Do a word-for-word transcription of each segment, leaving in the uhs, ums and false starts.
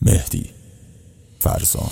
مهدی فرزان.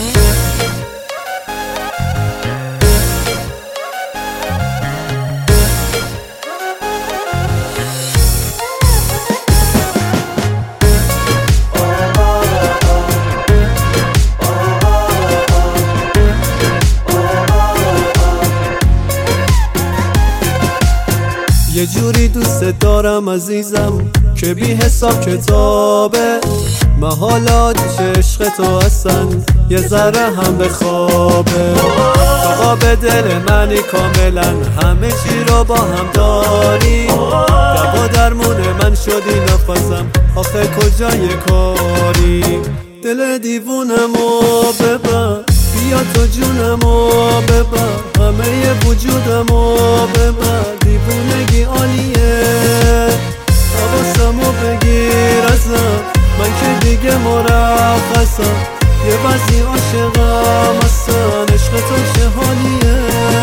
یه جوری دوست دارم عزیزم که بی حساب کتابه، محالاتش عشق تو اصلا یه ذره هم به خوابه. تو قاب دل منی کاملا، همه چی رو با هم داری، دوا درمون من شدی نفسم، آخه کجای کاری؟ دل دیوونمو ببر، بیا تو جونمو ببر، همه وجودمو ببر، دیوونگی عالیه، حواسمو بگیر ازم، من که دیگه مرخصم، یه وزی عاشقم اصلا، عشق تو چه حالیه؟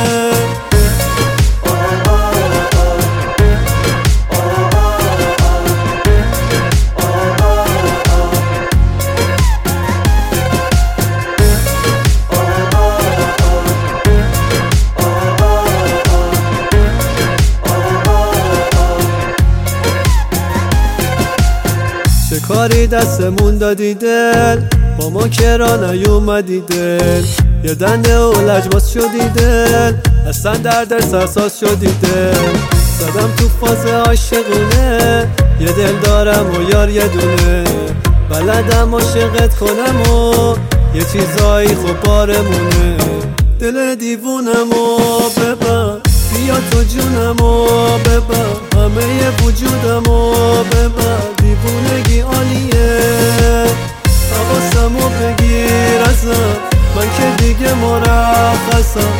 چه کاری دستمون دادی دل، با ما کرا نیومدی دل، یه دنده و لجباز شدی دل، اصلا درد سرساز شدی دل. زدم تو فاز عاشقونه، یه دل دارم و یار یه دونه، بلدم عاشقت کنم و یه چیزایی خوب بارمونه. دل دیوونمو ببر، بیا تو جونمو ببر، همه وجودمو ببر، دیوونگی عالیه، حواسمو بگیر ازم، من که دیگه مرخصم،